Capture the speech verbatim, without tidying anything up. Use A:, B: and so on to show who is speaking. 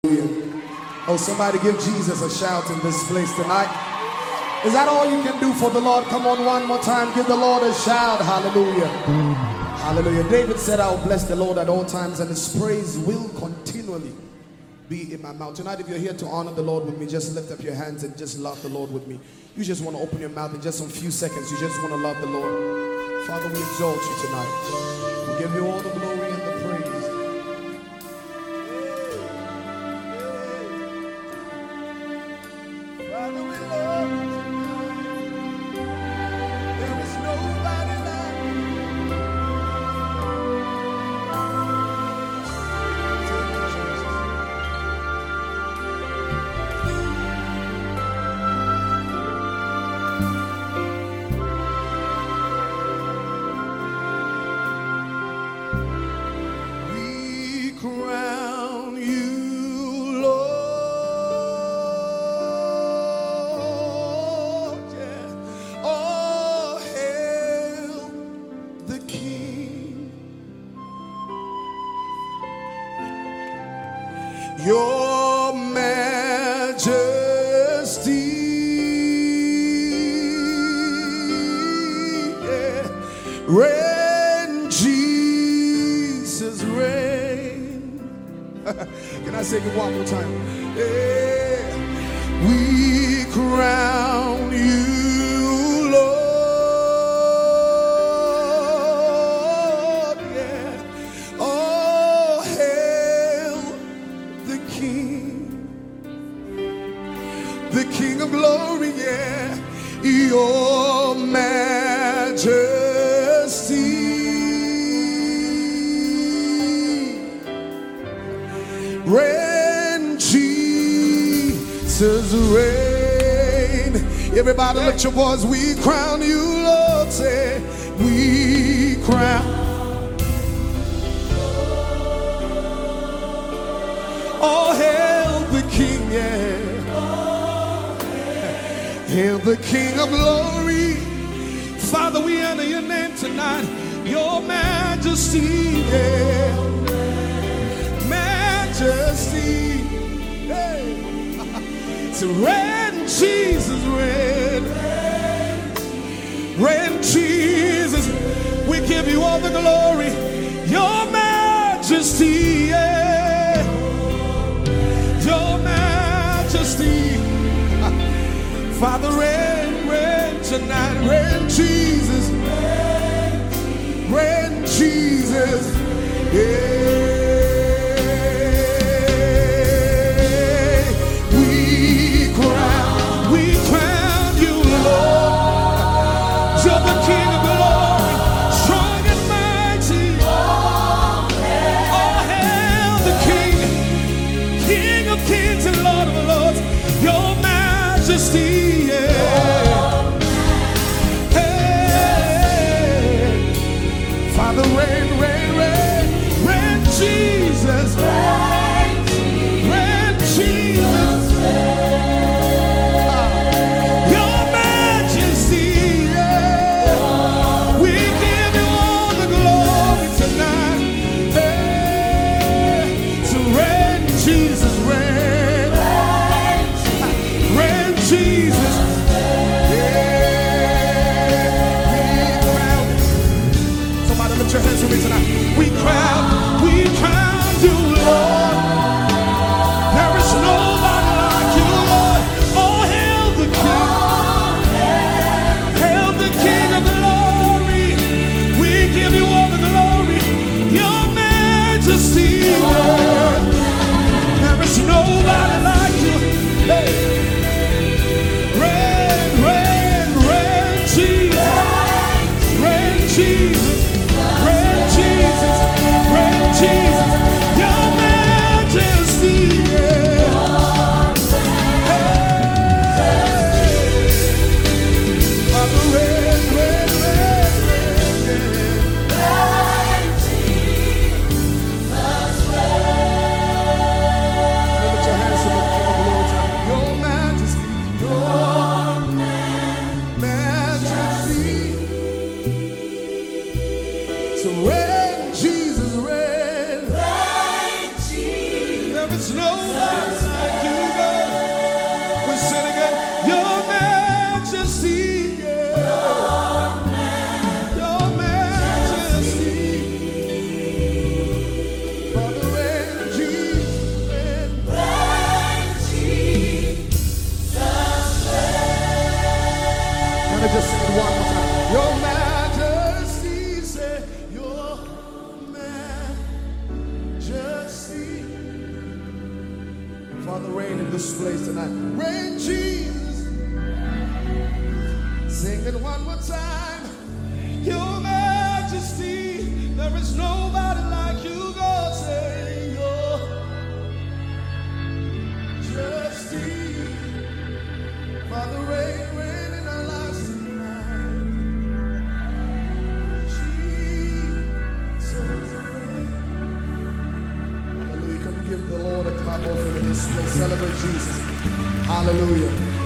A: Oh, somebody give Jesus a shout in this place tonight. Is that all you can do for the Lord? Come on, one more time. Give the Lord a shout. Hallelujah. Hallelujah. David said, I will bless the Lord at all times, and his praise will continually be in my mouth. Tonight, if you're here to honor the Lord with me, just lift up your hands and just love the Lord with me. You just want to open your mouth in just a few seconds. You just want to love the Lord. Father, we exalt you tonight. We give you all the glory and the praise. Father, we love you tonight. There is nobody like you. Thank you, Jesus. We crown you, Lord. Yeah. Oh, hail the King. Your Majesty, yeah. Reign, Jesus, reign. Can I say it one more time? Yeah. We crown you, Lord. Yeah. Oh, hail the King, the King of glory, yeah. Your Majesty, reign, Jesus, reign. Everybody lift your voice. We crown you, Lord. Say, we crown. Oh, hail the King, yeah. Hail the King of glory. Father, we honor your name tonight. Your Majesty, yeah. Majesty, hey. So reign, Jesus, reign. Reign, Jesus. We give you all the glory. Your Majesty, yeah. Your Majesty. Father, reign, reign tonight. Reign, Jesus. Reign, Jesus. Yeah. We crown, we crown you, Lord. You're the King of glory, strong and mighty. Oh, hail the King, King of kings and Lord of lords. Your Majesty. Father, reign, reign, reign, reign, Jesus, reign, reign, Jesus, your Majesty, yeah. We give you all the glory tonight. Hey. So reign, Jesus, reign, reign, Jesus. Can I just sing it one more time? Your majesty, say, your majesty. Father, reign in this place tonight. Reign, Jesus. Sing it one more time. Your majesty, there is nobody like you, God. Say, your majesty. Father, reign, reign in our lives tonight. Jesus, reign. Hallelujah. Can we give the Lord a clap offering in this place? Celebrate Jesus. Hallelujah.